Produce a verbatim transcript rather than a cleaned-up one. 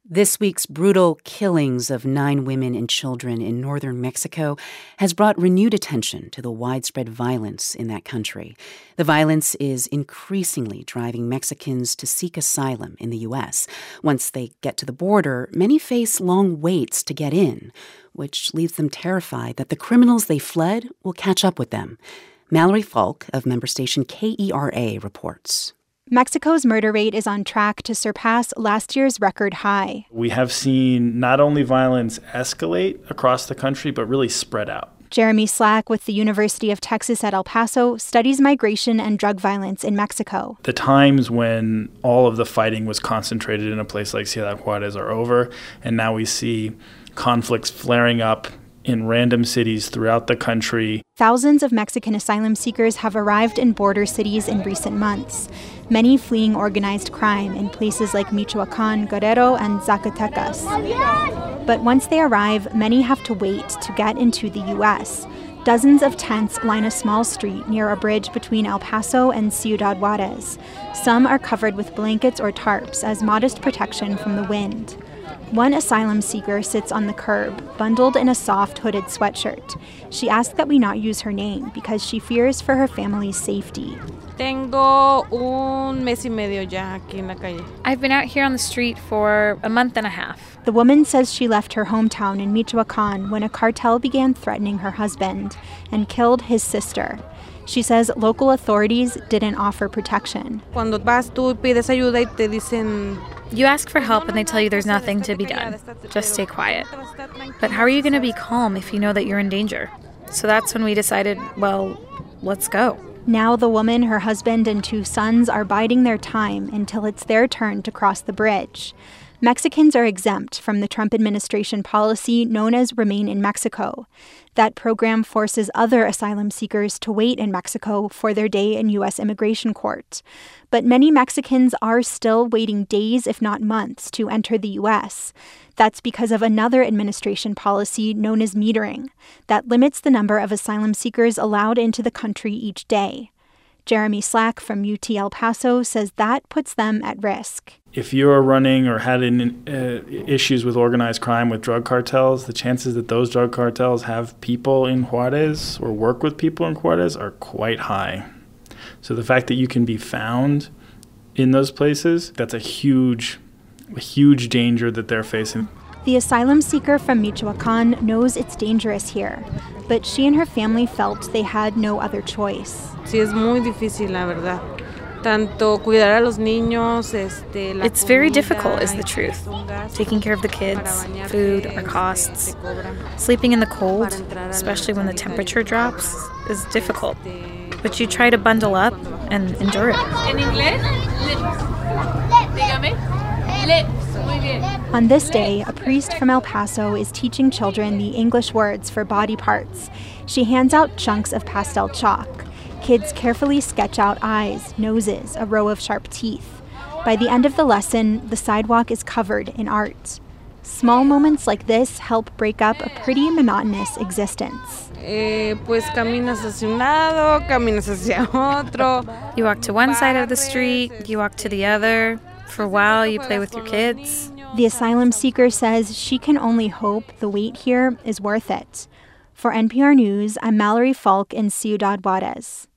This week's brutal killings of nine women and children in northern Mexico has brought renewed attention to the widespread violence in that country. The violence is increasingly driving Mexicans to seek asylum in the U S. Once they get to the border, many face long waits to get in, which leaves them terrified that the criminals they fled will catch up with them. Mallory Falk of member station K E R A reports. Mexico's murder rate is on track to surpass last year's record high. We have seen not only violence escalate across the country, but really spread out. Jeremy Slack with the University of Texas at El Paso studies migration and drug violence in Mexico. The times when all of the fighting was concentrated in a place like Ciudad Juarez are over, and now we see conflicts flaring up in random cities throughout the country. Thousands of Mexican asylum seekers have arrived in border cities in recent months, many fleeing organized crime in places like Michoacan, Guerrero, and Zacatecas. But once they arrive, many have to wait to get into the U S. Dozens of tents line a small street near a bridge between El Paso and Ciudad Juarez. Some are covered with blankets or tarps as modest protection from the wind. One asylum seeker sits on the curb, bundled in a soft hooded sweatshirt. She asks that we not use her name because she fears for her family's safety. Tengo un mes y medio ya aquí en la calle. I've been out here on the street for a month and a half. The woman says she left her hometown in Michoacan when a cartel began threatening her husband and killed his sister. She says local authorities didn't offer protection. Cuando vas tú y pides ayuda y te dicen, you ask for help and they tell you there's nothing to be done. Just stay quiet. But how are you going to be calm if you know that you're in danger? So that's when we decided, well, let's go. Now the woman, her husband, and two sons are biding their time until it's their turn to cross the bridge. Mexicans are exempt from the Trump administration policy known as Remain in Mexico. That program forces other asylum seekers to wait in Mexico for their day in U S immigration court. But many Mexicans are still waiting days, if not months, to enter the U S. That's because of another administration policy known as metering that limits the number of asylum seekers allowed into the country each day. Jeremy Slack from U T El Paso says that puts them at risk. If you're running or had an, uh, issues with organized crime with drug cartels, the chances that those drug cartels have people in Juarez or work with people in Juarez are quite high. So the fact that you can be found in those places, that's a huge, a huge danger that they're facing. The asylum seeker from Michoacan knows it's dangerous here, but she and her family felt they had no other choice. Sí, es muy difícil, la verdad. Tanto cuidar a los niños, este, la It's very difficult, is the truth. Taking care of the kids, food, our costs. Sleeping in the cold, especially when the temperature drops, is difficult. But you try to bundle up and endure it. ¿En inglés? Dígame. Muy bien. On this day, a priest from El Paso is teaching children the English words for body parts. She hands out chunks of pastel chalk. Kids carefully sketch out eyes, noses, a row of sharp teeth. By the end of the lesson, the sidewalk is covered in art. Small moments like this help break up a pretty monotonous existence. Eh, pues caminas hacia un lado, caminas hacia otro. You walk to one side of the street, you walk to the other. For a while, you play with your kids. The asylum seeker says she can only hope the wait here is worth it. For N P R News, I'm Mallory Falk in Ciudad Juarez.